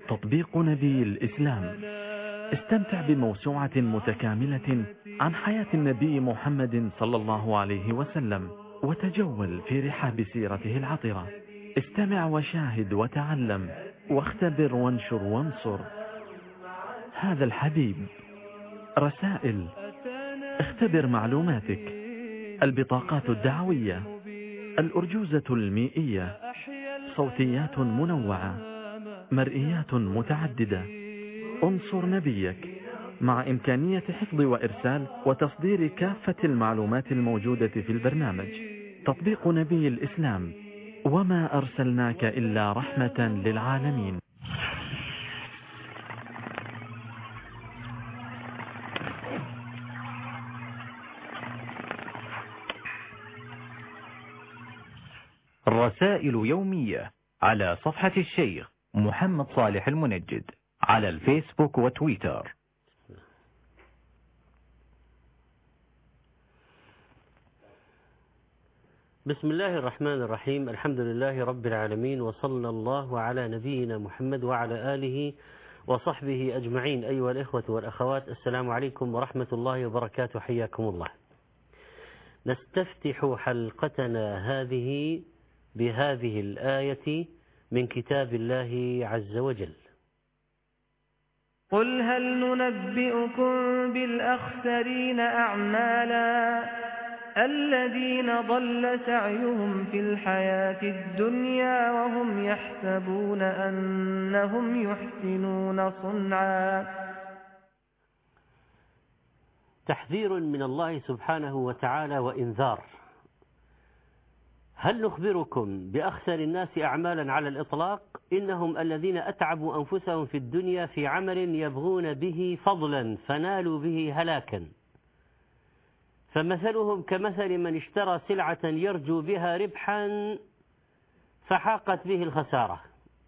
تطبيق نبي الإسلام. استمتع بموسوعة متكاملة عن حياة النبي محمد صلى الله عليه وسلم، وتجول في رحاب سيرته العطرة. استمع وشاهد وتعلم، واختبر وانشر وانصر. هذا الحبيب. رسائل. اختبر معلوماتك. البطاقات الدعوية. الأرجوزة المائية. صوتيات منوعة. مرئيات متعددة. انصر نبيك، مع إمكانية حفظ وإرسال وتصدير كافة المعلومات الموجودة في البرنامج. تطبيق نبي الإسلام. وما أرسلناك إلا رحمة للعالمين. رسائل يومية على صفحة الشيخ محمد صالح المنجد على الفيسبوك وتويتر. بسم الله الرحمن الرحيم. الحمد لله رب العالمين، وصلى الله على نبينا محمد وعلى آله وصحبه أجمعين. أيها الإخوة والأخوات، السلام عليكم ورحمة الله وبركاته، حياكم الله. نستفتح حلقتنا هذه بهذه الآية من كتاب الله عز وجل: قل هل ننبئكم بالأخسرين أعمالا الذين ضل سعيهم في الحياة الدنيا وهم يحسبون أنهم يحسنون صنعا. تحذير من الله سبحانه وتعالى وإنذار. هل نخبركم بأخسر الناس أعمالا على الإطلاق؟ إنهم الذين أتعبوا أنفسهم في الدنيا في عمل يبغون به فضلا فنالوا به هلاكا، فمثلهم كمثل من اشترى سلعة يرجو بها ربحا فحاقت به الخسارة.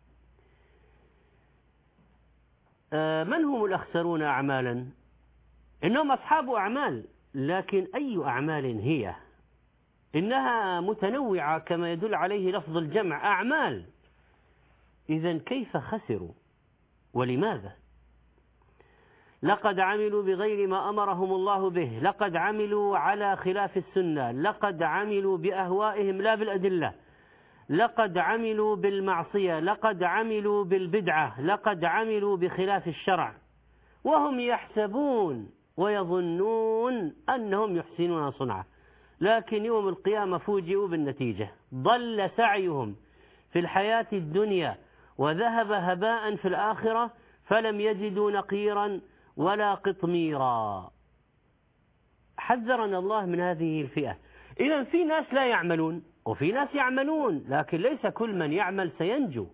من هم الأخسرون أعمالا؟ إنهم أصحاب أعمال، لكن أي أعمال هي؟ إنها متنوعة كما يدل عليه لفظ الجمع أعمال. إذن كيف خسروا ولماذا؟ لقد عملوا بغير ما أمرهم الله به، لقد عملوا على خلاف السنة، لقد عملوا بأهوائهم لا بالأدلة، لقد عملوا بالمعصية، لقد عملوا بالبدعة، لقد عملوا بخلاف الشرع، وهم يحسبون ويظنون أنهم يحسنون صنعا. لكن يوم القيامة فوجئوا بالنتيجة: ضل سعيهم في الحياة الدنيا وذهب هباء في الآخرة، فلم يجدوا نقيرا ولا قطميرا. حذرنا الله من هذه الفئة. إذن في ناس لا يعملون وفي ناس يعملون، لكن ليس كل من يعمل سينجو.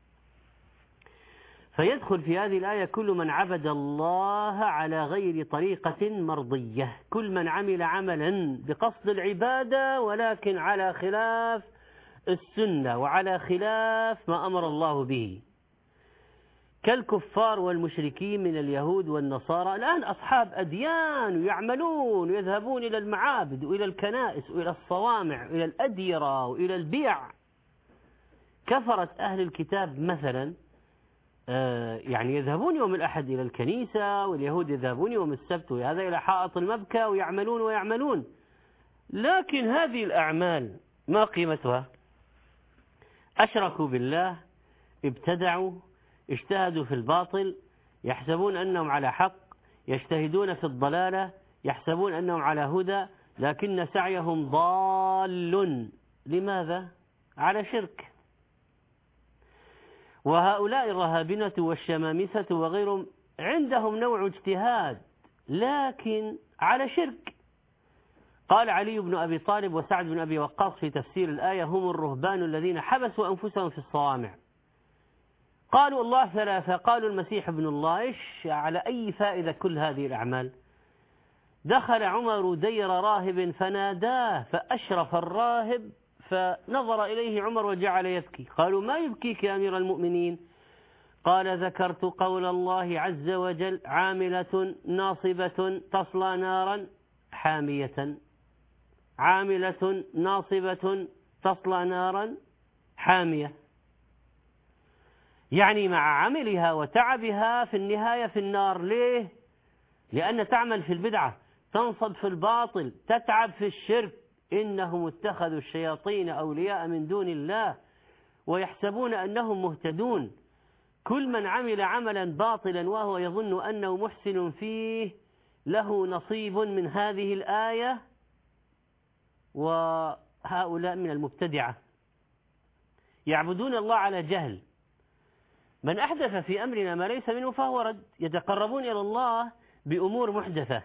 فيدخل في هذه الآية كل من عبد الله على غير طريقة مرضية، كل من عمل عملا بقصد العبادة ولكن على خلاف السنة وعلى خلاف ما أمر الله به، كالكفار والمشركين من اليهود والنصارى. الآن أصحاب أديان ويعملون ويذهبون إلى المعابد وإلى الكنائس وإلى الصوامع وإلى الأديرة وإلى البيع. كفرة أهل الكتاب مثلا يعني يذهبون يوم الأحد إلى الكنيسة، واليهود يذهبون يوم السبت وهذا إلى حائط المبكى ويعملون. لكن هذه الأعمال ما قيمتها؟ أشركوا بالله، ابتدعوا، اجتهدوا في الباطل، يحسبون أنهم على حق، يجتهدون في الضلالة، يحسبون أنهم على هدى، لكن سعيهم ضال. لماذا؟ على شرك. وهؤلاء الرهابنة والشمامسة وغيرهم عندهم نوع اجتهاد لكن على شرك. قال علي بن أبي طالب وسعد بن أبي وقاص في تفسير الآية: هم الرهبان الذين حبسوا أنفسهم في الصوامع. قالوا الله ثلاثة، قالوا المسيح ابن الله. إيش على أي فائدة كل هذه الأعمال؟ دخل عمر دير راهب فناداه فأشرف الراهب، فنظر إليه عمر وجعل يبكي. قالوا: ما يبكيك يا أمير المؤمنين؟ قال: ذكرت قول الله عز وجل: عاملة ناصبة تصلى نارا حامية. عاملة ناصبة تصلى نارا حامية. يعني مع عملها وتعبها في النهاية في النار. ليه؟ لأن تعمل في البدعة، تنصب في الباطل، تتعب في الشرك. إنهم اتخذوا الشياطين أولياء من دون الله ويحسبون أنهم مهتدون. كل من عمل عملا باطلا وهو يظن أنه محسن فيه له نصيب من هذه الآية، وهؤلاء من المبتدعة يعبدون الله على جهل. من أحدث في أمرنا ما ليس منه فهو رد. يتقربون إلى الله بأمور محدثة،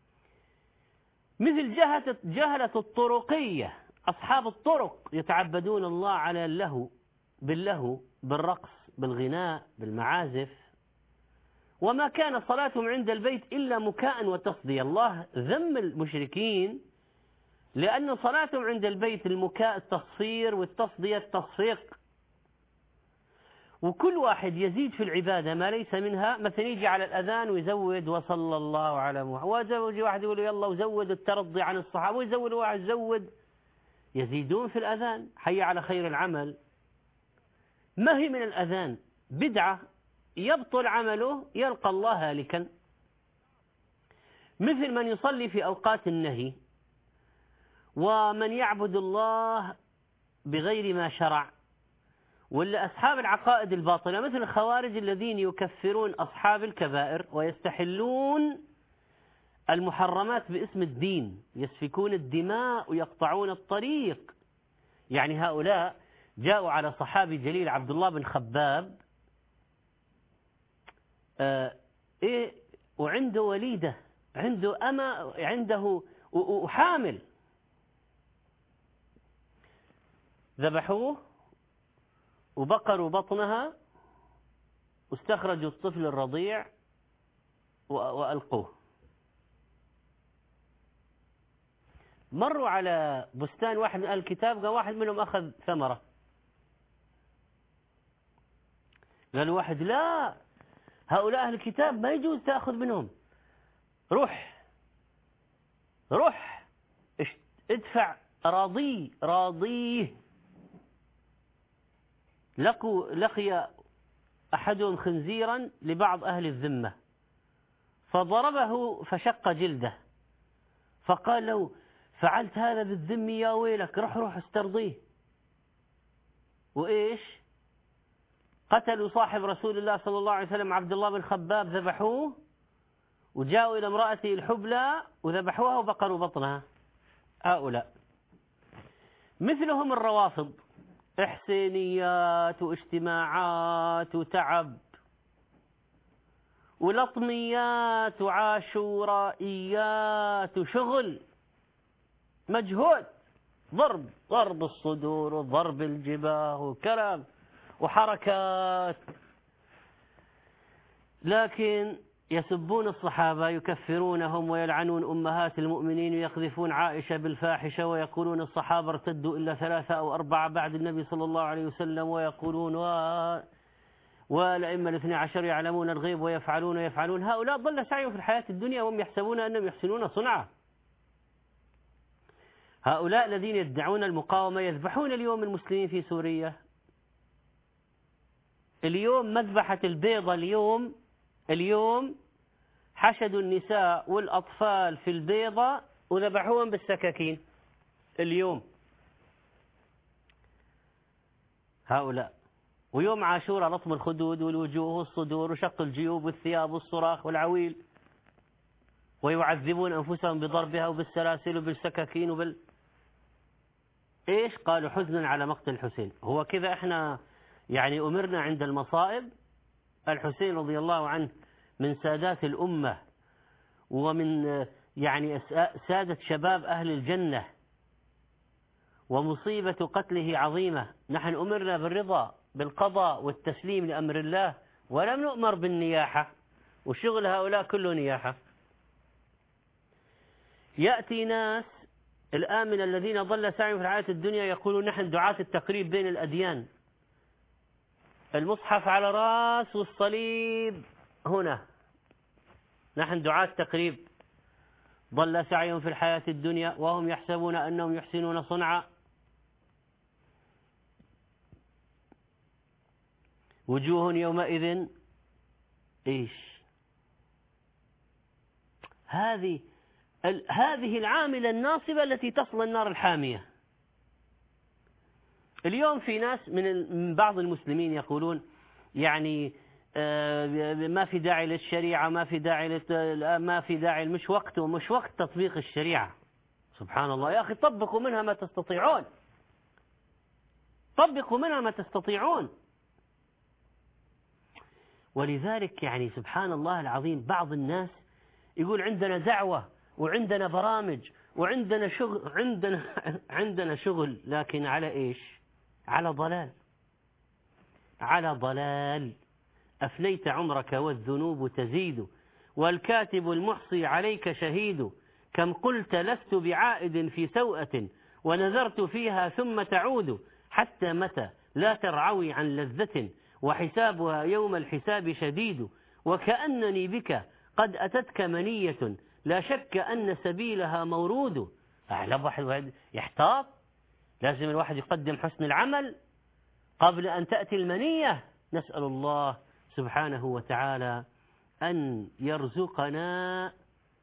مثل جهلة الطرقية. أصحاب الطرق يتعبدون الله على اللهو، باللهو، بالرقص، بالغناء، بالمعازف. وما كان صلاتهم عند البيت إلا مكاء وتصدية. الله ذم المشركين لأن صلاتهم عند البيت المكاء التصفير والتصدية التصفيق. وكل واحد يزيد في العبادة ما ليس منها. مثلا يجي على الأذان ويزود وصلى الله على محمد، ويجي واحد يقول يلا وزود الترضي عن الصحابة، ويزود واحد زود. يزيدون في الأذان، حي على خير العمل. ما هي من الأذان بدعة يبطل عمله يلقى الله هالكا. مثل من يصلي في أوقات النهي، ومن يعبد الله بغير ما شرع، ولا أصحاب العقائد الباطلة مثل الخوارج الذين يكفرون أصحاب الكبائر ويستحلون المحرمات باسم الدين، يسفكون الدماء ويقطعون الطريق. يعني هؤلاء جاءوا على صحابي جليل عبد الله بن خباب وعنده وليدة، عنده أما، عنده وحامل. ذبحوه وبقروا بطنها واستخرجوا الطفل الرضيع وألقوه. مروا على بستان واحد من أهل الكتاب، قال واحد منهم أخذ ثمرة، قال واحد لا، هؤلاء أهل الكتاب ما يجوز تأخذ منهم، روح ادفع راضيه. لقي أحدهم خنزيرا لبعض أهل الذمة فضربه فشق جلده، فقال له فعلت هذا بالذم يا ويلك، روح استرضيه. وإيش؟ قتلوا صاحب رسول الله صلى الله عليه وسلم عبد الله بن خباب، ذبحوه وجاءوا إلى امرأته الحبلى وذبحوها وبقروا بطنها. هؤلاء مثلهم الروافض، إحسانيات واجتماعات وتعب ولطميات وعاشورائيات وشغل مجهود، ضرب الصدور وضرب الجباه وكلام وحركات، لكن يسبون الصحابة، يكفرونهم ويلعنون أمهات المؤمنين ويقذفون عائشة بالفاحشة، ويقولون الصحابة ارتدوا إلا 3 أو 4 بعد النبي صلى الله عليه وسلم، ويقولون والأئمة 12 يعلمون الغيب ويفعلون. هؤلاء ضل سعيهم في الحياة الدنيا وهم يحسبون أنهم يحسنون صنعا. هؤلاء الذين يدعون المقاومة يذبحون اليوم المسلمين في سوريا. اليوم مذبحة البيضة، اليوم حشدوا النساء والأطفال في البيضة وذبحوهم بالسكاكين اليوم هؤلاء. ويوم عاشوراء لطم الخدود والوجوه والصدور وشق الجيوب والثياب والصراخ والعويل، ويعذبون أنفسهم بضربها وبالسلاسل وبالسكاكين إيش؟ قالوا حزنا على مقتل الحسين. هو كذا إحنا يعني أمرنا عند المصائب؟ الحسين رضي الله عنه من سادات الأمة ومن يعني سادة شباب أهل الجنة، ومصيبة قتله عظيمة. نحن أمرنا بالرضا بالقضاء والتسليم لأمر الله، ولم نؤمر بالنياحة، وشغل هؤلاء كله نياحة. يأتي ناس الآن من الذين ضل سعيهم في الحياة الدنيا يقولون نحن دعاة التقريب بين الأديان، المصحف على راس والصليب هنا، نحن دعاة تقريب. ضل سعيهم في الحياة الدنيا وهم يحسبون أنهم يحسنون صنعا. وجوه يومئذ إيش؟ هذه العاملة الناصبة التي تصل النار الحامية. اليوم في ناس من بعض المسلمين يقولون يعني ما في داعي للشريعة، ما في داعي مش وقت تطبيق الشريعة. سبحان الله يا أخي، طبقوا منها ما تستطيعون، طبقوا منها ما تستطيعون. ولذلك يعني سبحان الله العظيم بعض الناس يقول عندنا دعوة وعندنا برامج وعندنا شغل، عندنا شغل، لكن على إيش؟ على ضلال. أفنيت عمرك والذنوب تزيد، والكاتب المحصي عليك شهيد. كم قلت لست بعائد في سوءة، ونذرت فيها ثم تعود. حتى متى لا ترعوي عن لذة، وحسابها يوم الحساب شديد. وكأنني بك قد أتتك منية، لا شك أن سبيلها مورود. أعلم واحد يحتاط، لازم الواحد يقدم حسن العمل قبل أن تأتي المنية. نسأل الله سبحانه وتعالى أن يرزقنا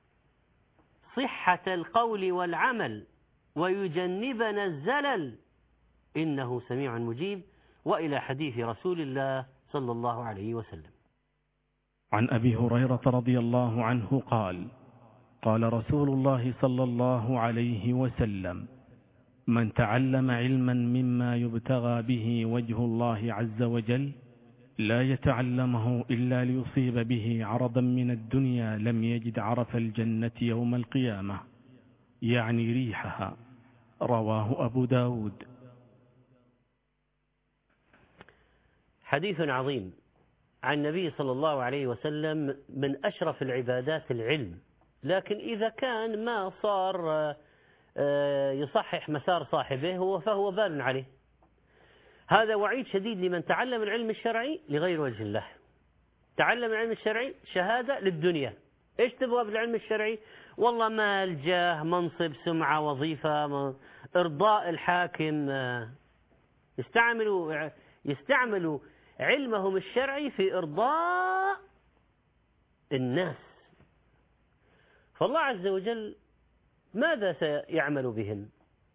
صحة القول والعمل ويجنبنا الزلل، إنه سميع مجيب. وإلى حديث رسول الله صلى الله عليه وسلم. عن أبي هريرة رضي الله عنه قال: قال رسول الله صلى الله عليه وسلم: من تعلم علما مما يبتغى به وجه الله عز وجل لا يتعلمه إلا ليصيب به عرضا من الدنيا لم يجد عرف الجنة يوم القيامة، يعني ريحها. رواه أبو داود. حديث عظيم عن النبي صلى الله عليه وسلم. من أشرف العبادات العلم، لكن إذا كان ما صار يصحح مسار صاحبه فهو بال عليه. هذا وعيد شديد لمن تعلم العلم الشرعي لغير وجه الله. تعلم العلم الشرعي شهادة للدنيا. إيش تبغى بالعلم الشرعي؟ والله مال، جاه، منصب، سمعة، وظيفة، إرضاء الحاكم. يستعملوا علمهم الشرعي في إرضاء الناس. فالله عز وجل ماذا سيعمل بهم؟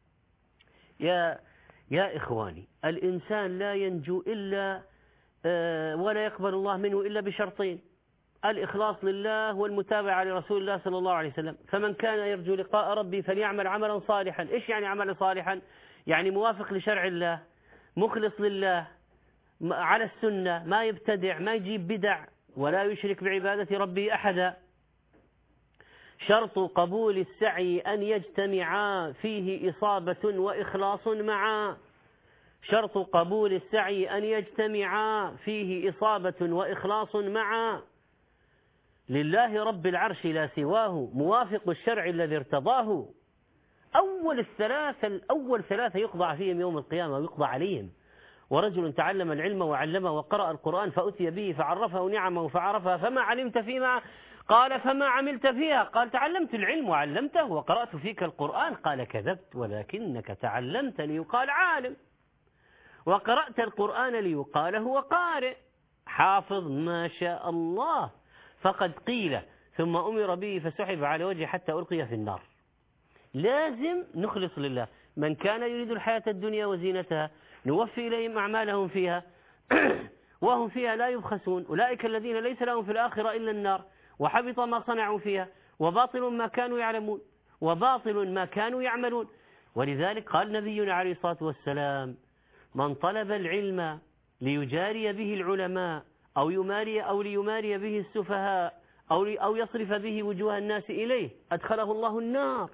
يا إخواني، الإنسان لا ينجو إلا ولا يقبل الله منه إلا بشرطين: الإخلاص لله والمتابعة لرسول الله صلى الله عليه وسلم. فمن كان يرجو لقاء ربي فليعمل عملا صالحا. إيش يعني عملا صالحا؟ يعني موافق لشرع الله، مخلص لله، على السنة، ما يبتدع، ما يجيب بدع، ولا يشرك بعبادة ربه أحدا. شرط قبول السعي أن يجتمعا فيه إصابة وإخلاص معا. شرط قبول السعي أن يجتمعا فيه إصابة وإخلاص معا. لله رب العرش لا سواه، موافق الشرع الذي ارتضاه. أول ثلاثة يقضى فيهم يوم القيامة ويقضى عليهم: ورجل تعلم العلم وعلمه وقرأ القرآن فأتي به فعرفه نعمه فعرفها فما علمت فيما، قال فما عملت فيها، قال تعلمت العلم وعلمته وقرأت فيك القرآن، قال كذبت ولكنك تعلمت ليقال عالم، وقرأت القرآن ليقال هو قارئ، حافظ ما شاء الله، فقد قيل ثم أمر به فسحب على وجهه حتى ألقي في النار. لازم نخلص لله. من كان يريد الحياة الدنيا وزينتها نوفي إليهم أعمالهم فيها وهم فيها لا يبخسون. أولئك الذين ليس لهم في الآخرة إلا النار وحبط ما صنعوا فيها وباطل ما كانوا يعلمون وباطل ما كانوا يعملون. ولذلك قال نبينا عليه الصلاة والسلام: من طلب العلم ليجاري به العلماء أو ليماري به السفهاء أو يصرف به وجوه الناس إليه أدخله الله النار.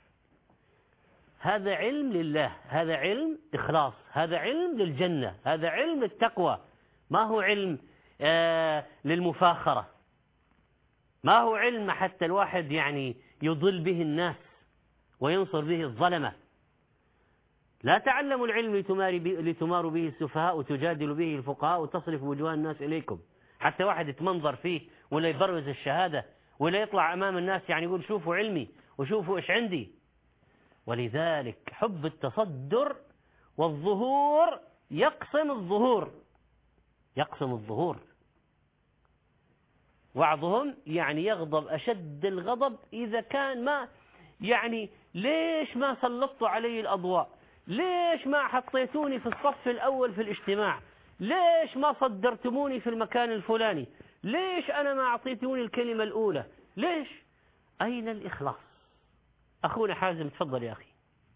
هذا علم لله، هذا علم إخلاص، هذا علم للجنة، هذا علم للتقوى، ما هو علم للمفاخرة، ما هو علم حتى الواحد يعني يضل به الناس وينصر به الظلمة. لا تعلموا العلم لتماروا به السفهاء وتجادلوا به الفقهاء وتصرف وجوه الناس إليكم، حتى واحد يتمنظر فيه ولا يبرز الشهادة ولا يطلع أمام الناس يعني يقول شوفوا علمي وشوفوا إيش عندي. ولذلك حب التصدر والظهور يقسم الظهور. يقسم الظهور. بعضهم يعني يغضب أشد الغضب إذا كان ما يعني ليش ما سلطتوا علي الأضواء، ليش ما حطيتوني في الصف الأول في الاجتماع، ليش ما صدرتموني في المكان الفلاني، ليش أنا ما أعطيتوني الكلمة الأولى، ليش؟ أين الإخلاص؟ أخونا حازم تفضل يا أخي.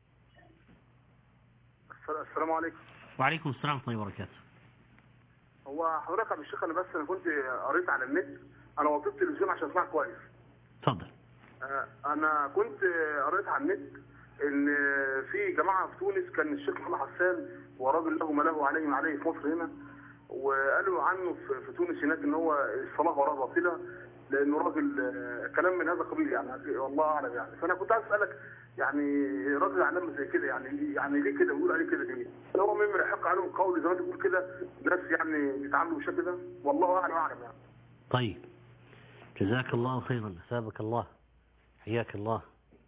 السلام عليكم. وعليكم السلام ورحمة الله وبركاته. هو حضرتك يا الشيخ، أنا كنت قريت على النت، أنا وطيت التلفزيون عشان أسمعك كويس. تفضل. أنا كنت قريت على النت إن في جماعة في تونس كان الشيخ محمد حسان وراجل له ما له عليه في مصر هنا، وقالوا عنه في تونس هناك إن هو الصلاة وراه باطلة لأنه راجل كلام من هذا القبيل يعني، والله أعلم يعني. فأنا كنت عايز أسألك يعني راجل علامة زي كده يعني ليه كده بيقول عليه كده ليه؟ هو مما يحق عليهم قول زي ما تقول كده ناس يعني بيتعاملوا بالشكل ده، والله أعلم يعني. طيب جزاك الله خيرا، أثابك الله، حياك الله.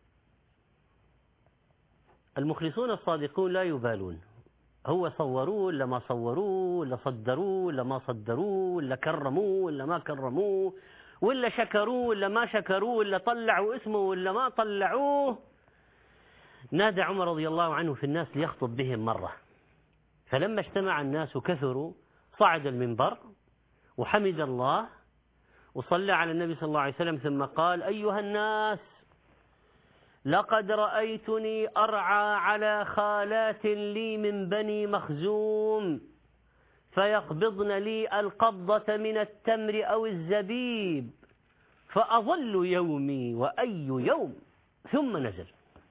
المخلصون الصادقون لا يبالون، هو صوروه ولا ما صوروه، ولا صدروه ولا ما صدروه، ولا كرموه ولا ما كرموه، ولا شكروه ولا ما شكروه، ولا طلعوا اسمه ولا ما طلعوه. نادى عمر رضي الله عنه في الناس ليخطب بهم مرة، فلما اجتمع الناس كثروا صعد المنبر وحمد الله وصلى على النبي صلى الله عليه وسلم، ثم قال: أيها الناس، لقد رأيتني أرعى على خالات لي من بني مخزوم فيقبضن لي القبضة من التمر أو الزبيب فأظل يومي وأي يوم، ثم نزل.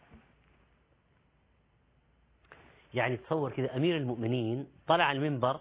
يعني تصور كذا أمير المؤمنين طلع المنبر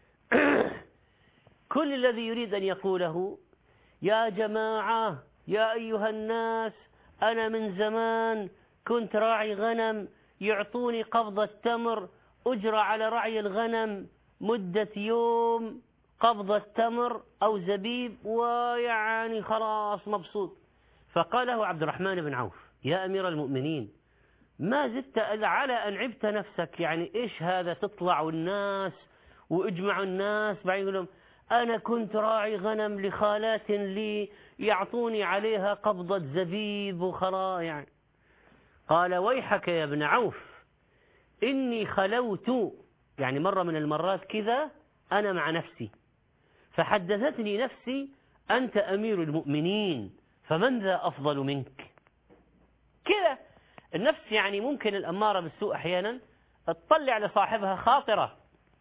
كل الذي يريد أن يقوله: يا جماعة، يا أيها الناس، أنا من زمان كنت راعي غنم، يعطوني قبضة تمر، أجرى على رعي الغنم مدة يوم، قبضة تمر أو زبيب، ويعني خلاص مبسوط. فقاله عبد الرحمن بن عوف: يا أمير المؤمنين، ما زدت على أن عبت نفسك، يعني إيش هذا؟ تطلع الناس واجمعوا الناس بعدين يقول لهم أنا كنت راعي غنم لخالات لي يعطوني عليها قبضة زبيب وخلاص يعني. قال: ويحك يا ابن عوف، إني خلوت، يعني مرة من المرات كذا أنا مع نفسي فحدثتني نفسي أنت أمير المؤمنين فمن ذا أفضل منك. كذا النفس يعني ممكن الأمارة بالسوء أحيانا تطلع لصاحبها خاطرة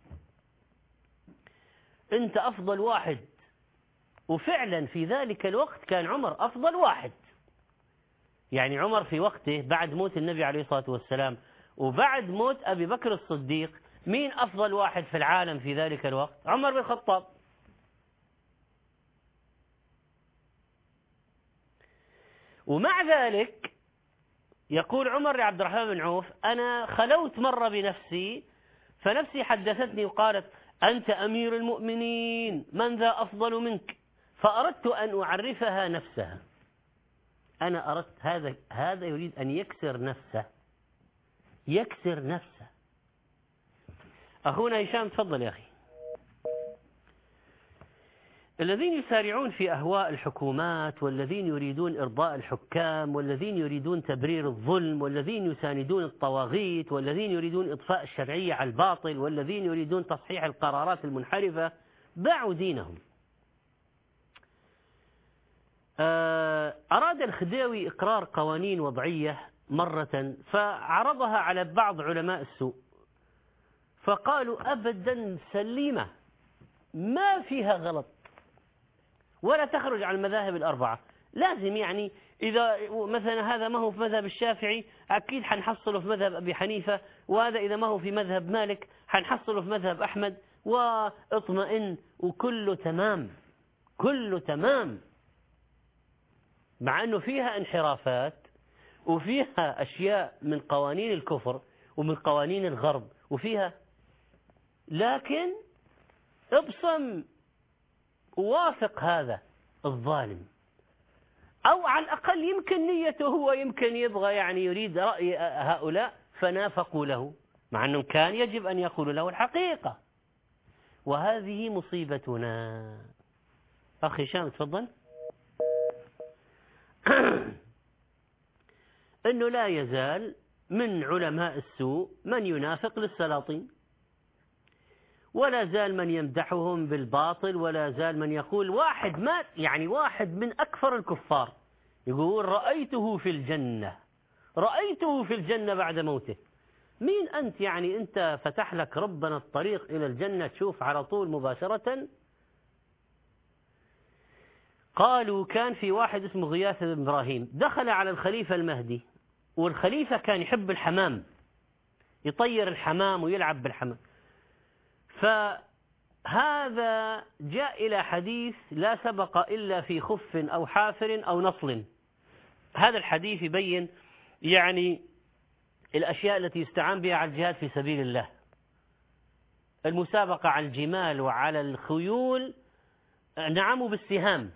أنت أفضل واحد. وفعلا في ذلك الوقت كان عمر أفضل واحد. يعني عمر في وقته بعد موت النبي عليه الصلاة والسلام وبعد موت أبي بكر الصديق، مين أفضل واحد في العالم في ذلك الوقت؟ عمر بن الخطاب. ومع ذلك يقول عمر لعبد الرحمن بن عوف: أنا خلوت مرة بنفسي فنفسي حدثتني وقالت أنت أمير المؤمنين من ذا أفضل منك، فأردت أن أعرفها نفسها. أنا أردت هذا يريد أن يكسر نفسه، يكسر نفسه. أخونا هشام تفضل يا أخي. الذين يسارعون في أهواء الحكومات، والذين يريدون إرضاء الحكام، والذين يريدون تبرير الظلم، والذين يساندون الطواغيت، والذين يريدون إطفاء الشرعية على الباطل، والذين يريدون تصحيح القرارات المنحرفة، باعوا دينهم. أراد الخديوي إقرار قوانين وضعية مرة فعرضها على بعض علماء السوء فقالوا أبدا سليمة ما فيها غلط ولا تخرج عن المذاهب الأربعة. لازم يعني إذا مثلا هذا ما هو في مذهب الشافعي أكيد حنحصله في مذهب أبي حنيفة، وهذا إذا ما هو في مذهب مالك حنحصله في مذهب أحمد، واطمئن وكله تمام، كله تمام. مع أنه فيها انحرافات وفيها أشياء من قوانين الكفر ومن قوانين الغرب وفيها، لكن ابصم ووافق هذا الظالم، أو على الأقل يمكن نيته هو يمكن يبغى يعني يريد رأي هؤلاء فنافقوا له، مع أنه كان يجب أن يقولوا له الحقيقة. وهذه مصيبتنا. أخي هشام تفضل. أنه لا يزال من علماء السوء من ينافق للسلاطين، ولا زال من يمدحهم بالباطل، ولا زال من يقول واحد من أكثر الكفار يقول رأيته في الجنة، رأيته في الجنة بعد موته. مين أنت؟ يعني أنت فتح لك ربنا الطريق إلى الجنة تشوف على طول مباشرة؟ قالوا كان في واحد اسمه غياث بن إبراهيم دخل على الخليفة المهدي، والخليفة كان يحب الحمام، يطير الحمام ويلعب بالحمام. فهذا جاء إلى حديث لا سبق إلا في خف أو حافر أو نصل. هذا الحديث يبين يعني الأشياء التي يستعان بها على الجهاد في سبيل الله، المسابقة على الجمال وعلى الخيول، نعم، بالسهام.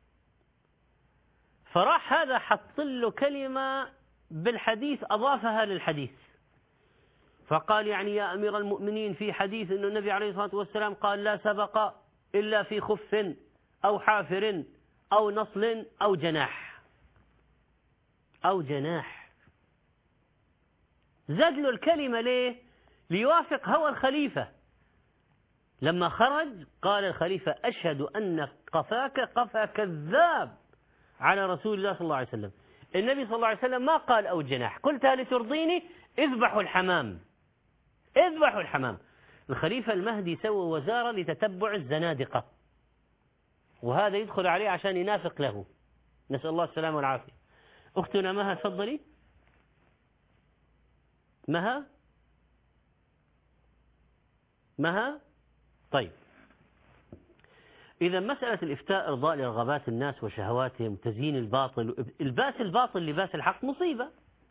فراح هذا حط له كلمة بالحديث أضافها للحديث، فقال يعني يا أمير المؤمنين في حديث أن النبي عليه الصلاة والسلام قال لا سبق إلا في خف أو حافر أو نصل أو جناح أو جناح. زاد له الكلمة ليه؟ ليوافق هوى الخليفة. لما خرج قال الخليفة أشهد أن قفاك قفا كذاب على رسول الله صلى الله عليه وسلم. النبي صلى الله عليه وسلم ما قال أو جناح، قلتها لترضيني، اذبحوا الحمام، اذبحوا الحمام. الخليفة المهدي سوى وزارة لتتبع الزنادقة، وهذا يدخل عليه عشان ينافق له، نسأل الله السلامة والعافية. أختنا مها تفضلي. مها طيب، إذا مسألة الإفتاء إرضاء لرغبات الناس وشهواتهم، تزيين الباطل، الباس الباطل لباس الحق مصيبة.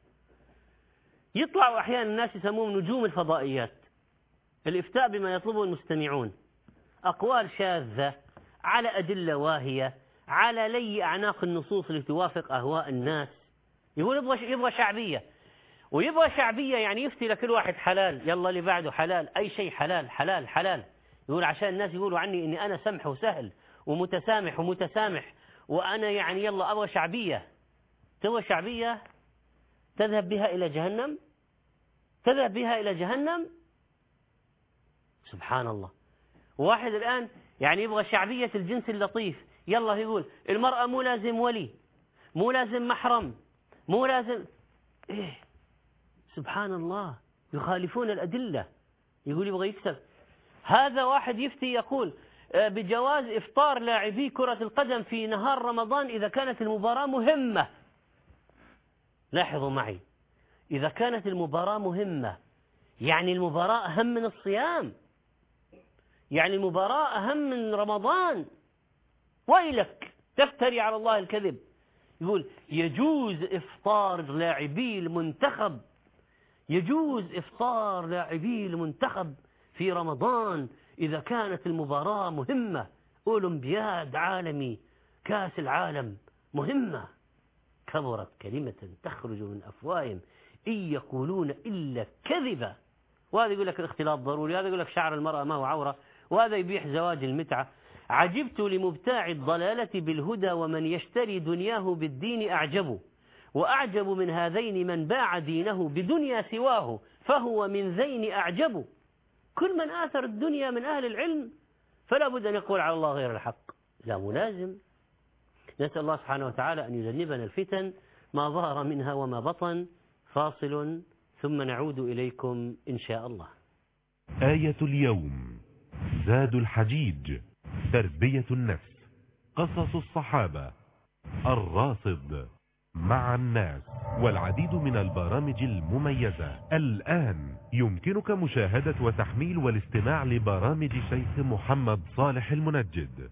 يطلعوا أحيانا الناس يسموهم نجوم الفضائيات، الإفتاء بما يطلبه المستمعون، أقوال شاذة على أدلة واهية، على لي أعناق النصوص اللي توافق أهواء الناس. يقول يبغى شعبية، ويبغى شعبية يعني يفتي لكل واحد حلال، يلا اللي بعده حلال، أي شيء حلال حلال حلال. يقول عشان الناس يقولوا عني إني أنا سمح وسهل ومتسامح وأنا يعني يلا أبغى شعبية. تبغى شعبية تذهب بها إلى جهنم، تذهب بها إلى جهنم. سبحان الله. واحد الآن يعني يبغى شعبية الجنس اللطيف، يلا يقول المرأة مو لازم ولي، مو لازم محرم، مو لازم إيه. سبحان الله، يخالفون الأدلة، يقول يبغى يكسب. هذا واحد يفتي يقول بجواز إفطار لاعبي كرة القدم في نهار رمضان إذا كانت المباراة مهمة. لاحظوا معي، إذا كانت المباراة مهمة يعني المباراة أهم من الصيام، يعني المباراة أهم من رمضان، ويلك تفتري على الله الكذب. يقول يجوز إفطار لاعبي المنتخب، يجوز إفطار لاعبي المنتخب في رمضان إذا كانت المباراة مهمة، أولمبياد عالمي، كاس العالم مهمة. كبرت كلمة تخرج من أفواههم إن يقولون إلا كذبا. وهذا يقول لك الاختلاط ضروري، هذا يقول لك شعر المرأة ما هو عورة، وهذا يبيح زواج المتعة. عجبت لمبتاع الضلالة بالهدى ومن يشتري دنياه بالدين أعجب، وأعجب من هذين من باع دينه بدنيا سواه فهو من ذين أعجب. كل من آثر الدنيا من أهل العلم فلا بد أن يقول على الله غير الحق، لا ملازم. نسأل الله سبحانه وتعالى أن يجنبنا الفتن ما ظهر منها وما بطن. فاصل ثم نعود إليكم إن شاء الله. آية اليوم: زاد الحجيج، تربية النفس، قصص الصحابة، الراصد، مع الناس، والعديد من البرامج المميزة. الآن يمكنك مشاهدة وتحميل والاستماع لبرامج شيخ محمد صالح المنجد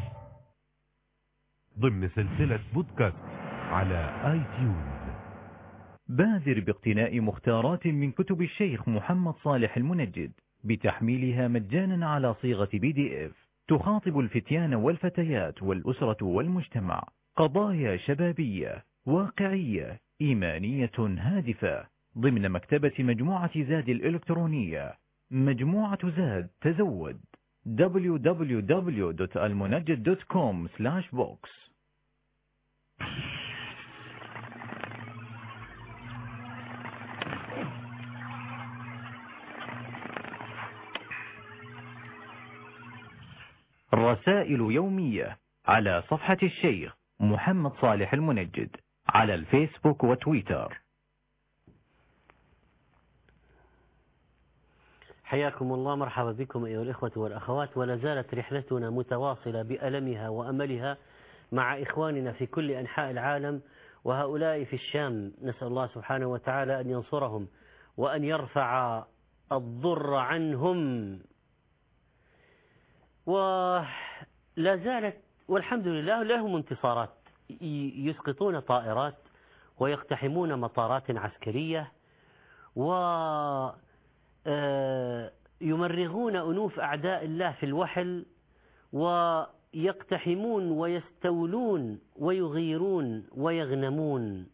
ضمن سلسلة بودكاست على iTunes. بادر باقتناء مختارات من كتب الشيخ محمد صالح المنجد بتحميلها مجانا على صيغة PDF، تخاطب الفتيان والفتيات والأسرة والمجتمع، قضايا شبابية واقعية إيمانية هادفة، ضمن مكتبة مجموعة زاد الإلكترونية. مجموعة زاد، تزود www.almunajjid.com/box. رسائل يومية على صفحة الشيخ محمد صالح المنجد على الفيسبوك وتويتر. حياكم الله، مرحبا بكم أيها الإخوة والأخوات، ولا زالت رحلتنا متواصلة بألمها وأملها مع إخواننا في كل أنحاء العالم، وهؤلاء في الشام نسأل الله سبحانه وتعالى أن ينصرهم وأن يرفع الضر عنهم. ولا زالت والحمد لله لهم انتصارات، يسقطون طائرات ويقتحمون مطارات عسكرية ويمرغون أنوف أعداء الله في الوحل، ويقتحمون ويستولون ويغيرون ويغنمون.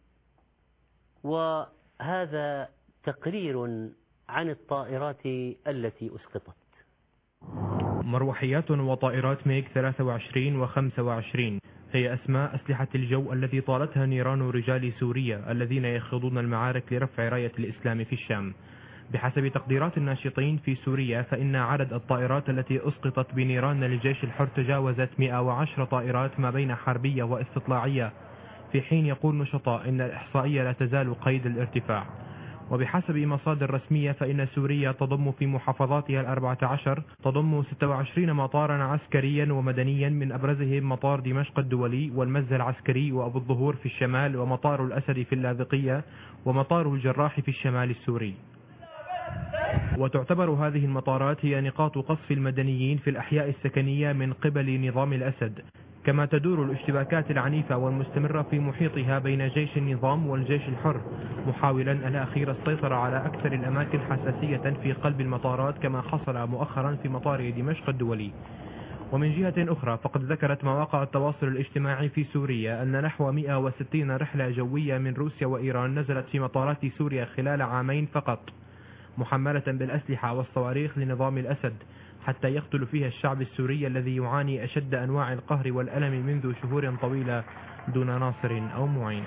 وهذا تقرير عن الطائرات التي أسقطت. مروحيات وطائرات ميغ 23 و25 هي أسماء أسلحة الجو التي طالتها نيران رجال سوريا الذين يخوضون المعارك لرفع راية الإسلام في الشام. بحسب تقديرات الناشطين في سوريا، فإن عدد الطائرات التي أسقطت بنيران للجيش الحر تجاوزت 110 طائرات ما بين حربية واستطلاعية، في حين يقول نشطاء إن الإحصائية لا تزال قيد الارتفاع. وبحسب مصادر رسمية فإن سوريا تضم في محافظاتها 14 تضم 26 مطارا عسكريا ومدنيا، من أبرزهم مطار دمشق الدولي والمزة العسكري وأبو الظهور في الشمال، ومطار الأسد في اللاذقية، ومطار الجراح في الشمال السوري. وتعتبر هذه المطارات هي نقاط قصف المدنيين في الأحياء السكنية من قبل نظام الأسد. كما تدور الاشتباكات العنيفة والمستمرة في محيطها بين جيش النظام والجيش الحر، محاولا الأخير السيطرة على أكثر الأماكن حساسية في قلب المطارات، كما حصل مؤخرا في مطار دمشق الدولي. ومن جهة أخرى فقد ذكرت مواقع التواصل الاجتماعي في سوريا أن نحو 160 رحلة جوية من روسيا وإيران نزلت في مطارات سوريا خلال عامين فقط، محملة بالأسلحة والصواريخ لنظام الأسد، حتى يقتل فيها الشعب السوري الذي يعاني أشد أنواع القهر والألم منذ شهور طويلة دون ناصر أو معين.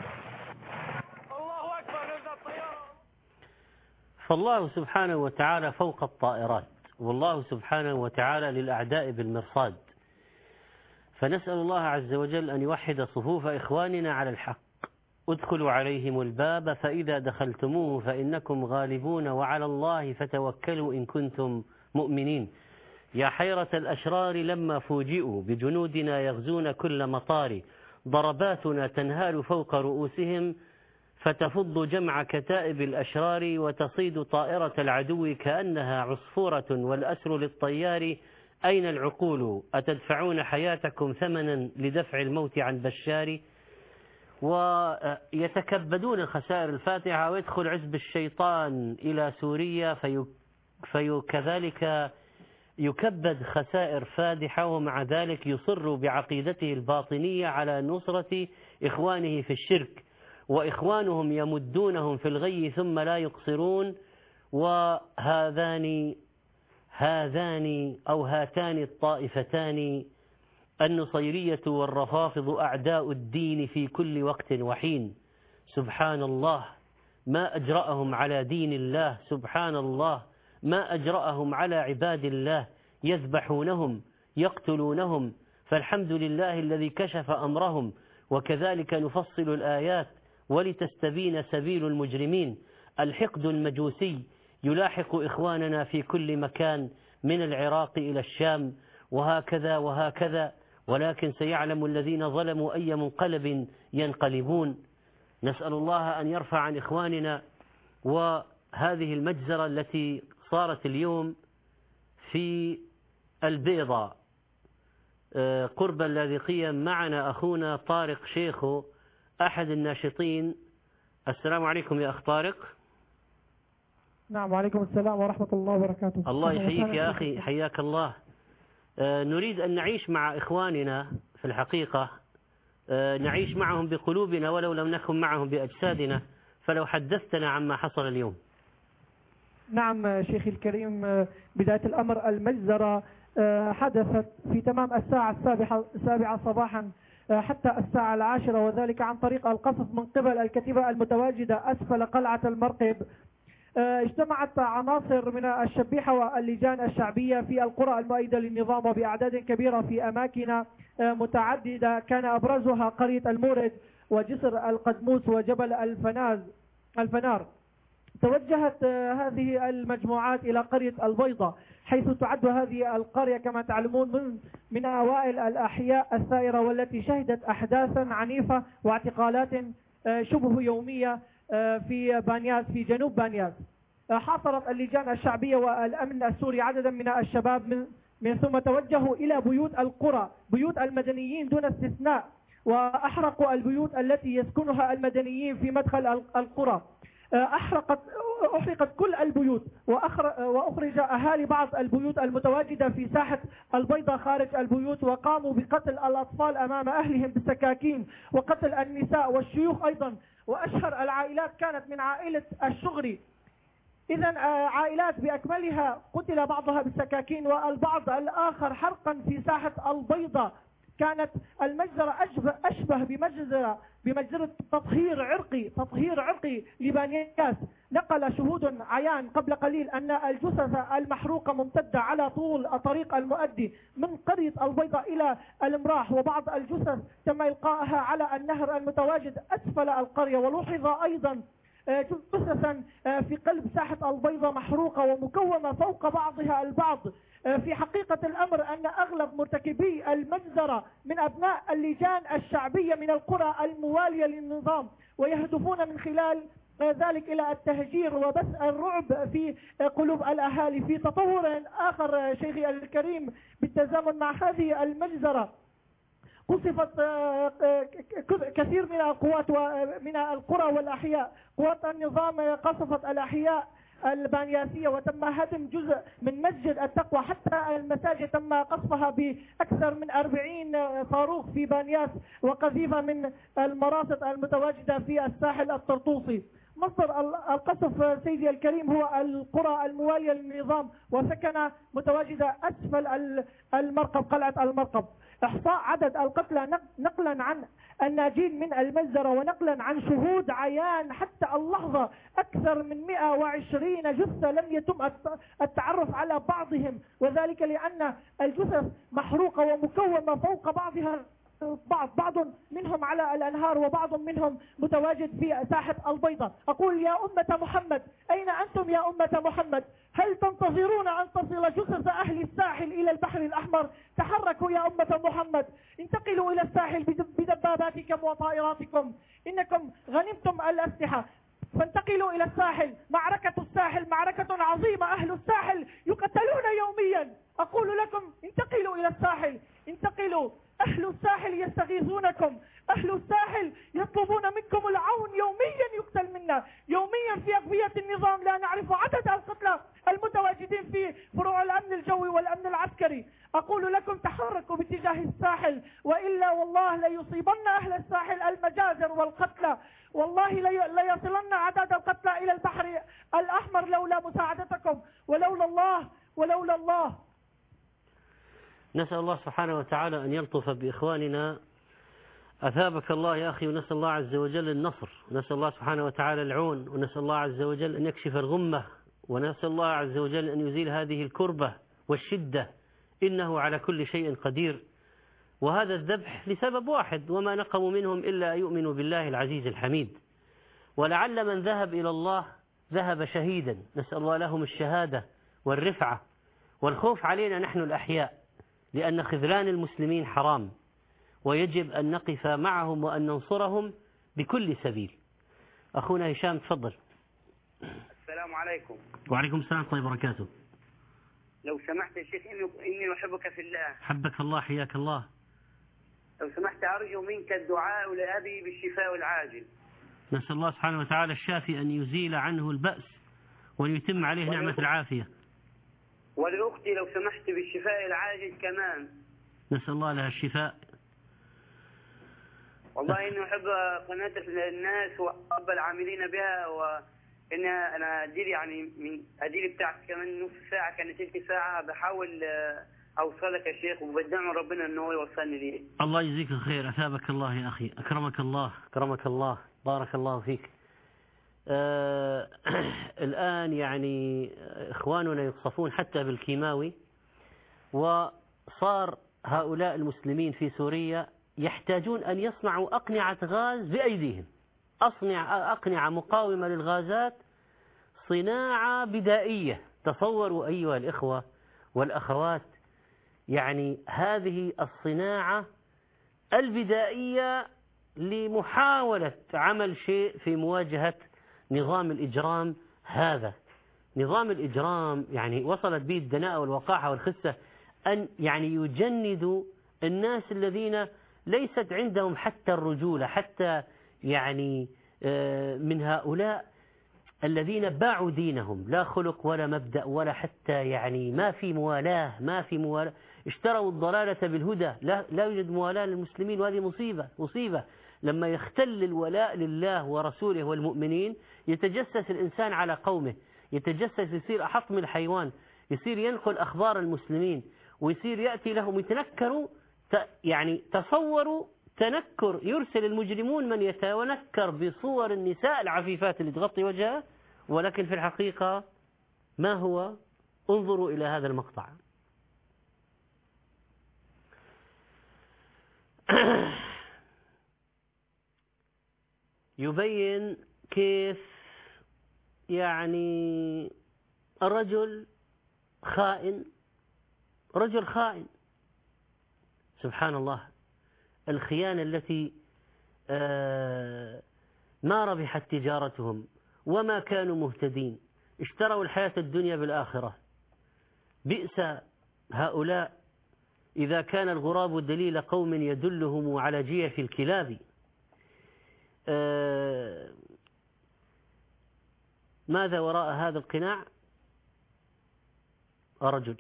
فالله سبحانه وتعالى فوق الطائرات، والله سبحانه وتعالى للأعداء بالمرصاد. فنسأل الله عز وجل أن يوحد صفوف إخواننا على الحق. ادخلوا عليهم الباب فإذا دخلتموه فإنكم غالبون وعلى الله فتوكلوا إن كنتم مؤمنين. يا حيرة الأشرار لما فوجئوا بجنودنا يغزون كل مطار، ضرباتنا تنهال فوق رؤوسهم فتفض جمع كتائب الأشرار، وتصيد طائرة العدو كأنها عصفورة والأسر للطيار. أين العقول؟ أتدفعون حياتكم ثمنا لدفع الموت عن بشار؟ ويتكبدون الخسائر الفاتحة، ويدخل عزب الشيطان إلى سوريا كذلك يكبد خسائر فادحة، ومع ذلك يصر بعقيدته الباطنية على نصرة إخوانه في الشرك، وإخوانهم يمدونهم في الغي ثم لا يقصرون. وهاتان الطائفتان النصيرية والرافض أعداء الدين في كل وقت وحين. سبحان الله ما أجرأهم على دين الله، سبحان الله ما أجرأهم على عباد الله، يذبحونهم يقتلونهم. فالحمد لله الذي كشف أمرهم، وكذلك نفصل الآيات ولتستبين سبيل المجرمين. الحقد المجوسي يلاحق إخواننا في كل مكان من العراق إلى الشام، وهكذا وهكذا، ولكن سيعلم الذين ظلموا أي منقلب ينقلبون. نسأل الله أن يرفع عن إخواننا وهذه المجزرة التي صارت اليوم في البيضاء قرب اللاذقية. معنا أخونا طارق شيخو أحد الناشطين. السلام عليكم يا أخ طارق. نعم، وعليكم السلام ورحمة الله وبركاته. الله يحييك يا أخي، حياك الله. نريد أن نعيش مع إخواننا في الحقيقة، نعيش معهم بقلوبنا ولو لم نكن معهم بأجسادنا، فلو حدثتنا عما حصل اليوم. نعم شيخي الكريم، بداية الأمر المجزرة حدثت في تمام الساعة 7 صباحا حتى الساعة 10، وذلك عن طريق القصف من قبل الكتيبة المتواجدة أسفل قلعة المرقب. اجتمعت عناصر من الشبيحة واللجان الشعبية في القرى المؤيدة للنظام وبأعداد كبيرة في أماكن متعددة، كان أبرزها قرية المورد وجسر القدموس وجبل الفنار. توجهت هذه المجموعات إلى قرية البيضة، حيث تعد هذه القرية كما تعلمون من أوائل الأحياء الثائرة والتي شهدت أحداثا عنيفة واعتقالات شبه يومية في بانياس في جنوب بانياس. حاصرت اللجان الشعبية والأمن السوري عددا من الشباب من ثم توجهوا إلى بيوت القرى، بيوت المدنيين دون استثناء، وأحرقوا البيوت التي يسكنها المدنيين في مدخل القرى. أحرقت كل البيوت، وأخرج أهالي بعض البيوت المتواجدة في ساحة البيضة خارج البيوت، وقاموا بقتل الأطفال أمام أهلهم بالسكاكين وقتل النساء والشيوخ أيضا. وأشهر العائلات كانت من عائلة الشغري. إذن عائلات بأكملها قتل بعضها بالسكاكين والبعض الآخر حرقا في ساحة البيضة. كانت المجزرة أشبه بمجزرة تطهير عرقي لبانياس. نقل شهود عيان قبل قليل أن الجثث المحروقة ممتدة على طول الطريق المؤدي من قرية البيضة إلى المراح، وبعض الجثث تم إلقائها على النهر المتواجد أسفل القرية. ولوحظ أيضا جثثا في قلب ساحة البيضة محروقة ومكومة فوق بعضها البعض. في حقيقة الأمر أن أغلب مرتكبي المجزرة من أبناء اللجان الشعبية من القرى الموالية للنظام، ويهدفون من خلال ذلك إلى التهجير وبث الرعب في قلوب الأهالي. في تطور آخر شيخي الكريم بالتزامن مع هذه المجزرة، قصفت كثير من القوات ومن القرى والأحياء. قوات النظام قصفت الأحياء البانياسية وتم هدم جزء من مسجد التقوى، حتى المساجد تم قصفها بأكثر من 40 صاروخ في بانياس وقذيفة من المراصد المتواجدة في الساحل الطرطوسي. مصدر القصف سيدي الكريم هو القرى الموالية للنظام وسكنة متواجدة أسفل المرقب، قلعة المرقب. إحصاء عدد القتلى نقلا عن الناجين من المجزرة ونقلا عن شهود عيان حتى اللحظة أكثر من 120 جثة لم يتم التعرف على بعضهم، وذلك لأن الجثث محروقة ومكومة فوق بعضها بعض منهم على الأنهار وبعض منهم متواجد في ساحة البيضة. أقول يا أمة محمد، أين أنتم يا أمة محمد؟ هل تنتظرون أن تصل جثث أهل الساحل إلى البحر الأحمر؟ تحركوا يا أمة محمد، انتقلوا إلى الساحل بدباباتكم وطائراتكم، إنكم غنمتم الأسلحة، فانتقلوا إلى الساحل. معركة الساحل معركة عظيمة، أهل الساحل يقتلون يوميا. أقول لكم انتقلوا إلى الساحل، انتقلوا. أهل الساحل يستغيثونكم، أهل الساحل يطلبون منكم العون، يوميا يقتل منا، يوميا في أقبية النظام لا نعرف عدد القتلى المتواجدين في فروع الأمن الجوي والأمن العسكري. أقول لكم تحركوا باتجاه الساحل، وإلا والله ليصيبن أهل الساحل المجازر والقتلى، والله ليصلن عدد القتلى إلى البحر الأحمر لولا مساعدتكم ولولا الله. نسأل الله سبحانه وتعالى أن يلطف بإخواننا. أثابك الله يا أخي، ونسأل الله عز وجل النصر، ونسأل الله سبحانه وتعالى العون، ونسأل الله عز وجل أن يكشف الغمة، ونسأل الله عز وجل أن يزيل هذه الكربة والشدة، إنه على كل شيء قدير. وهذا الذبح لسبب واحد، وما نقموا منهم إلا يؤمنوا بالله العزيز الحميد. ولعل من ذهب إلى الله ذهب شهيدا، نسأل الله لهم الشهادة والرفعة. والخوف علينا نحن الأحياء، لأن خذلان المسلمين حرام، ويجب أن نقف معهم وأن ننصرهم بكل سبيل. أخونا هشام تفضل. السلام عليكم. وعليكم السلام ورحمة الله وبركاته. لو سمحت يا شيخ، إني أحبك في الله. حبك الله، حياك الله. لو سمحت أرجو منك الدعاء لأبي بالشفاء العاجل. نسأل الله سبحانه وتعالى الشافي أن يزيل عنه البأس وأن يتم عليه نعمة العافية. ولأختي لو سمحت بالشفاء العاجل كمان. نسأل الله لها الشفاء. والله إني أحب قناة الناس وأحب العاملين بها، وإن أنا أديلي يعني من أديلي بتاعت كمان نص ساعة، كانت تلت ساعة بحاول أوصلك يا شيخ، وبدعم ربنا أنه يوصلني ليه. الله يجزيك الخير، أثابك الله يا أخي، أكرمك الله، أكرمك الله، بارك الله فيك. الآن يعني إخواننا يقصفون حتى بالكيماوي، وصار هؤلاء المسلمين في سوريا يحتاجون أن يصنعوا أقنعة غاز بأيديهم، أقنعة مقاومة للغازات، صناعة بدائية. تصوروا أيها الإخوة والأخوات، يعني هذه الصناعة البدائية لمحاولة عمل شيء في مواجهة نظام الإجرام. هذا نظام الإجرام يعني وصلت به الدناءة والوقاحة والخسة أن يعني يجندوا الناس الذين ليست عندهم حتى الرجولة، حتى يعني من هؤلاء الذين باعوا دينهم، لا خلق ولا مبدأ ولا حتى يعني ما في موالاة، اشتروا الضلالة بالهدى، لا يوجد موالاة للمسلمين، وهذه مصيبة. لما يختل الولاء لله ورسوله والمؤمنين يتجسس الإنسان على قومه، يتجسس، يصير أحط من الحيوان، يصير ينقل أخبار المسلمين، ويصير يأتي لهم يتنكروا. يعني تصوروا تنكر، يرسل المجرمون من يتنكر بصور النساء العفيفات اللي تغطي وجهها، ولكن في الحقيقة ما هو؟ انظروا إلى هذا المقطع. يبين كيف يعني الرجل خائن، رجل خائن، سبحان الله، الخيانة التي ما ربحت تجارتهم وما كانوا مهتدين، اشتروا الحياة الدنيا بالآخرة. بئس هؤلاء إذا كان الغراب دليل قوم يدلهم على جيف الكلاب. ماذا وراء هذا القناع؟ رجل.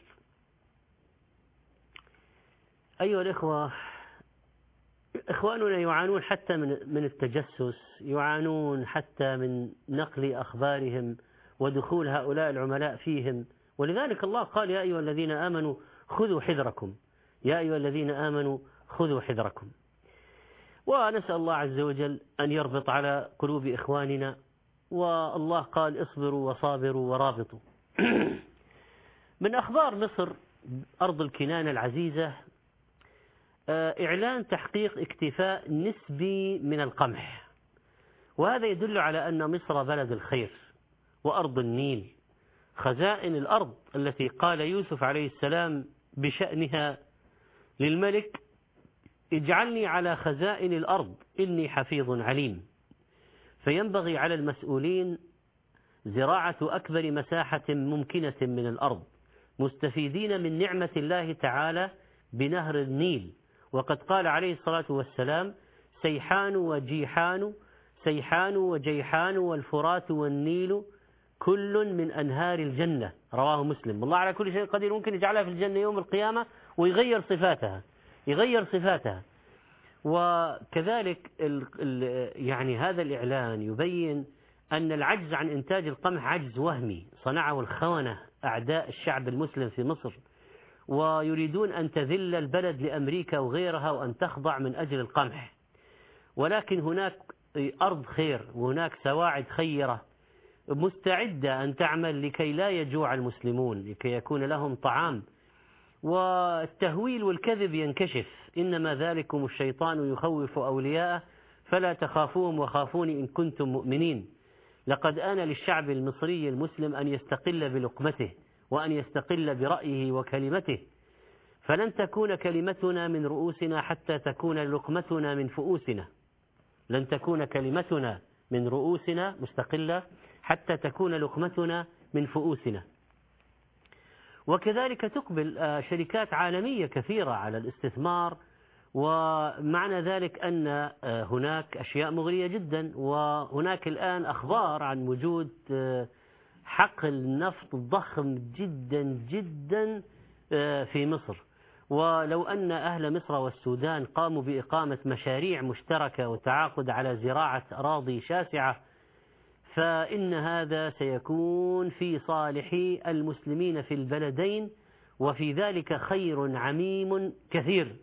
أيها الإخوة، إخواننا يعانون حتى من التجسس، يعانون حتى من نقل أخبارهم ودخول هؤلاء العملاء فيهم. ولذلك الله قال: يا أيها الذين آمنوا خذوا حذركم، يا أيها الذين آمنوا خذوا حذركم. ونسأل الله عز وجل أن يربط على قلوب إخواننا. والله قال: اصبروا وصابروا ورابطوا. من أخبار مصر أرض الكنانة العزيزة إعلان تحقيق اكتفاء نسبي من القمح، وهذا يدل على أن مصر بلد الخير وأرض النيل، خزائن الأرض التي قال يوسف عليه السلام بشأنها للملك: اجعلني على خزائن الأرض إني حفيظ عليم. فينبغي على المسؤولين زراعة أكبر مساحة ممكنة من الأرض، مستفيدين من نعمة الله تعالى بنهر النيل. وقد قال عليه الصلاة والسلام: سيحان وجيحان والفرات والنيل كل من أنهار الجنة، رواه مسلم. الله على كل شيء قدير، ممكن يجعلها في الجنة يوم القيامة ويغير صفاتها. وكذلك يعني هذا الإعلان يبين أن العجز عن إنتاج القمح عجز وهمي صنعه الخونة أعداء الشعب المسلم في مصر، ويريدون أن تذل البلد لأمريكا وغيرها وأن تخضع من أجل القمح. ولكن هناك أرض خير وهناك سواعد خيرة مستعدة أن تعمل لكي لا يجوع المسلمون، لكي يكون لهم طعام. والتهويل والكذب ينكشف: إنما ذلكم الشيطان يخوف أولياءه فلا تخافوهم وخافوني إن كنتم مؤمنين. لقد آن للشعب المصري المسلم أن يستقل بلقمته وأن يستقل برأيه وكلمته، فلن تكون كلمتنا من رؤوسنا حتى تكون لقمتنا من فؤوسنا. لن تكون كلمتنا من رؤوسنا مستقلة حتى تكون لقمتنا من فؤوسنا. وكذلك تقبل شركات عالمية كثيرة على الاستثمار، ومعنى ذلك أن هناك أشياء مغرية جدا. وهناك الآن أخبار عن وجود حقل نفط ضخم جدا جدا في مصر. ولو أن أهل مصر والسودان قاموا بإقامة مشاريع مشتركة وتعاقد على زراعة أراضي شاسعة، فإن هذا سيكون في صالح المسلمين في البلدين، وفي ذلك خير عميم كثير.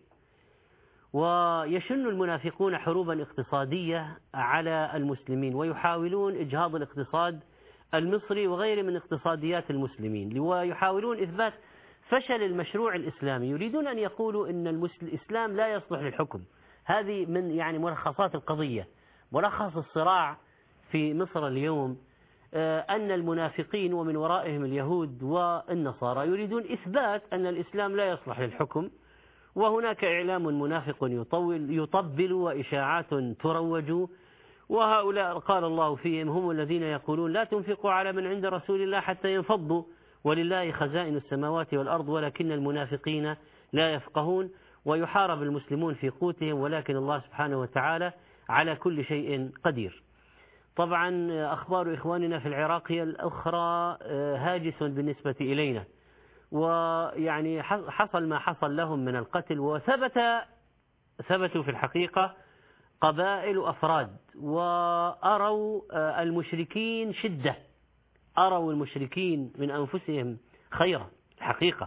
ويشن المنافقون حروبا اقتصادية على المسلمين ويحاولون إجهاض الاقتصاد المصري وغيره من اقتصاديات المسلمين، ويحاولون إثبات فشل المشروع الإسلامي. يريدون أن يقولوا أن الإسلام لا يصلح للحكم. هذه من يعني ملخصات القضية. ملخص الصراع في مصر اليوم أن المنافقين ومن ورائهم اليهود والنصارى يريدون إثبات أن الإسلام لا يصلح للحكم، وهناك إعلام منافق يطبل وإشاعات تروج، وهؤلاء قال الله فيهم هم الذين يقولون لا تنفقوا على من عند رسول الله حتى ينفضوا ولله خزائن السماوات والأرض ولكن المنافقين لا يفقهون. ويحارب المسلمون في قوتهم ولكن الله سبحانه وتعالى على كل شيء قدير. طبعا أخبار إخواننا في العراق هي الأخرى هاجس بالنسبة إلينا، ويعني حصل ما حصل لهم من القتل، وثبتوا في الحقيقة قبائل أفراد، وأروا المشركين شدة، أروا المشركين من أنفسهم خيرا الحقيقة.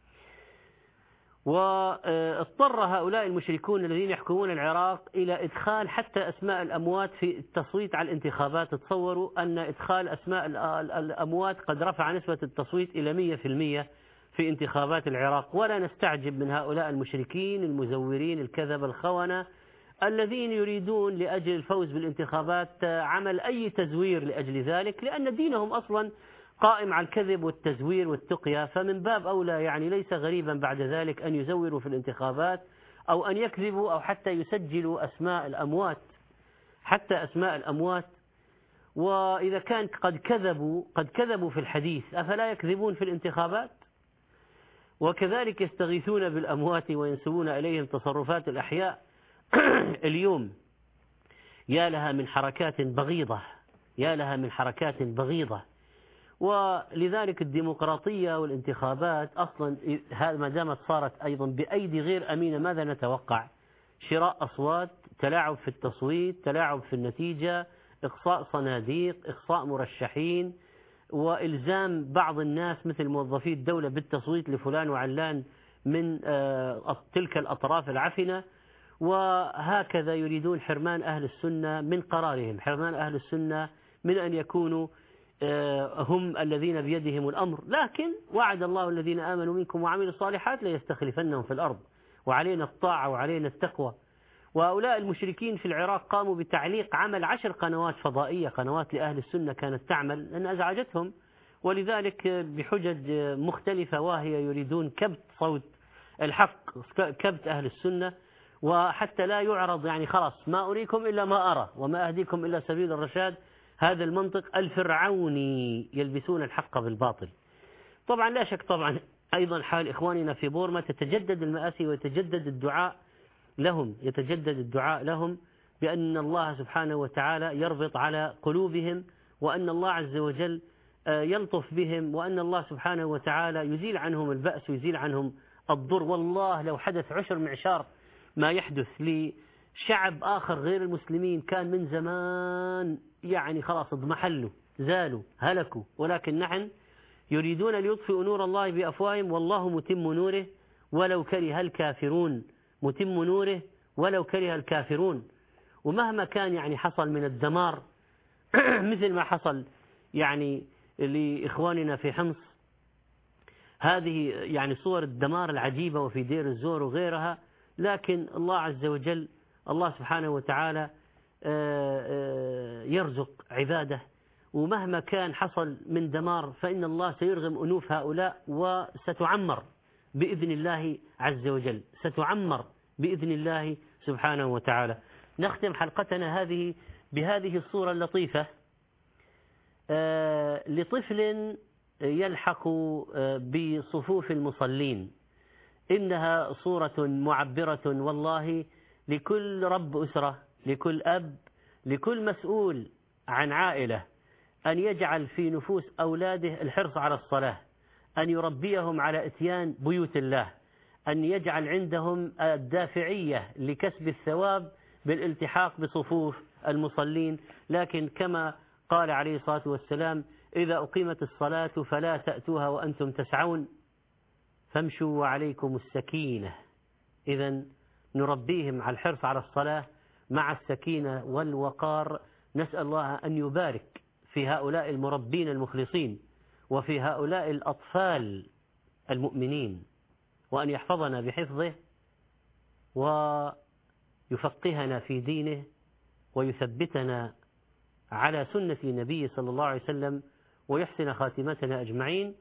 واضطر هؤلاء المشركون الذين يحكمون العراق إلى إدخال حتى أسماء الأموات في التصويت على الانتخابات. تصوروا أن إدخال أسماء الأموات قد رفع نسبة التصويت إلى 100% في انتخابات العراق. ولا نستعجب من هؤلاء المشركين المزورين الكذب الخونة الذين يريدون لأجل الفوز بالانتخابات عمل أي تزوير لأجل ذلك، لأن دينهم أصلا قائم على الكذب والتزوير والتقية. فمن باب أولى يعني ليس غريبا بعد ذلك أن يزوروا في الانتخابات أو أن يكذبوا أو حتى يسجلوا أسماء الأموات، حتى أسماء الأموات. وإذا كان قد كذبوا في الحديث أفلا يكذبون في الانتخابات؟ وكذلك يستغيثون بالأموات وينسبون إليهم تصرفات الأحياء. اليوم يا لها من حركات بغيضة، يا لها من حركات بغيضة. ولذلك الديمقراطية والانتخابات أصلا ما دامت صارت أيضا بأيدي غير أمينة ماذا نتوقع؟ شراء أصوات، تلاعب في التصويت، تلاعب في النتيجة، إقصاء صناديق، إقصاء مرشحين، وإلزام بعض الناس مثل موظفي الدولة بالتصويت لفلان وعلان من تلك الأطراف العفنة. وهكذا يريدون حرمان أهل السنة من قرارهم، حرمان أهل السنة من أن يكونوا هم الذين بيدهم الأمر. لكن وعد الله الذين آمنوا منكم وعملوا الصالحات ليستخلفنهم في الأرض، وعلينا الطاعة وعلينا التقوى. وهؤلاء المشركين في العراق قاموا بتعليق عمل 10 قنوات فضائية، قنوات لأهل السنة كانت تعمل لأن أزعجتهم، ولذلك بحجج مختلفة وهي يريدون كبت صوت الحق، كبت أهل السنة، وحتى لا يعرض يعني خلاص ما أريكم إلا ما أرى وما أهديكم إلا سبيل الرشاد. هذا المنطق الفرعوني، يلبسون الحق بالباطل. طبعا لا شك طبعا أيضا حال إخواننا في بورما تتجدد المآسي ويتجدد الدعاء لهم، يتجدد الدعاء لهم بأن الله سبحانه وتعالى يربط على قلوبهم، وأن الله عز وجل يلطف بهم، وأن الله سبحانه وتعالى يزيل عنهم البأس ويزيل عنهم الضر. والله لو حدث 10 معشار ما يحدث لشعب آخر غير المسلمين كان من زمان يعني خلاص اضمحلوا زالوا هلكوا، ولكن نحن يريدون ليطفئوا نور الله بأفواههم والله متم نوره ولو كره الكافرون، متم نوره ولو كره الكافرون. ومهما كان يعني حصل من الدمار مثل ما حصل يعني لإخواننا في حمص، هذه يعني صور الدمار العجيبة وفي دير الزور وغيرها، لكن الله عز وجل الله سبحانه وتعالى يرزق عباده، ومهما كان حصل من دمار فإن الله سيرغم أنوف هؤلاء وستعمر بإذن الله عز وجل، ستعمر بإذن الله سبحانه وتعالى. نختم حلقتنا هذه بهذه الصورة اللطيفة لطفل يلحق بصفوف المصلين. إنها صورة معبرة والله لكل رب أسرة، لكل أب، لكل مسؤول عن عائلة، أن يجعل في نفوس أولاده الحرص على الصلاة، أن يربيهم على إتيان بيوت الله، أن يجعل عندهم الدافعية لكسب الثواب بالالتحاق بصفوف المصلين. لكن كما قال عليه الصلاة والسلام إذا أقيمت الصلاة فلا تأتوها وأنتم تسعون، فامشوا وعليكم السكينة. إذن نربيهم على الحرص على الصلاة مع السكينة والوقار. نسأل الله أن يبارك في هؤلاء المربين المخلصين وفي هؤلاء الأطفال المؤمنين، وأن يحفظنا بحفظه ويفقهنا في دينه ويثبتنا على سنة النبي صلى الله عليه وسلم ويحسن خاتمتنا أجمعين.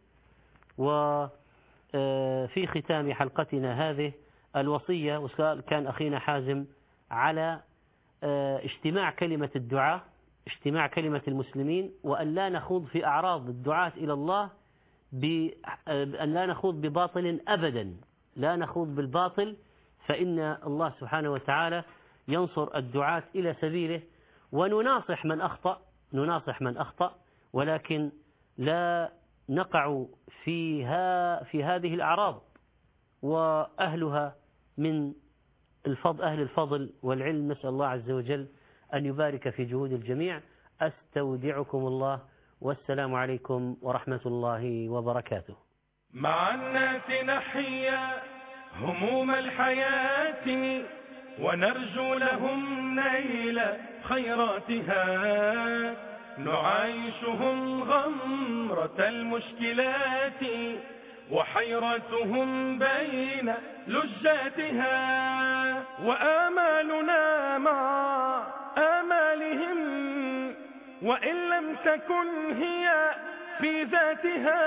وفي ختام حلقتنا هذه الوصية، وسؤال كان أخينا حازم على اجتماع كلمة الدعاء، اجتماع كلمة المسلمين، وأن لا نخوض في أعراض الدعاة إلى الله، أن لا نخوض بباطل أبدا، لا نخوض بالباطل، فإن الله سبحانه وتعالى ينصر الدعاة إلى سبيله. ونناصح من أخطأ، ولكن لا نقع في هذه الأعراض، وأهلها من أهل الفضل والعلم. نسأل الله عز وجل أن يبارك في جهود الجميع. أستودعكم الله، والسلام عليكم ورحمة الله وبركاته. مع الناس نحيا هموم الحياة ونرجو لهم نيل خيراتها، نعايشهم غمرة المشكلات وحيرتهم بين لجاتها، وآمالنا مع آمالهم وإن لم تكن هي في ذاتها،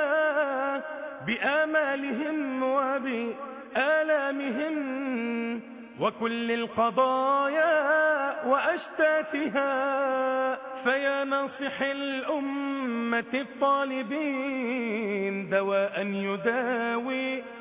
بآمالهم وبآلامهم وكل القضايا وأشتاتها. فيا ناصح الأمة الطالبين دواء يداوي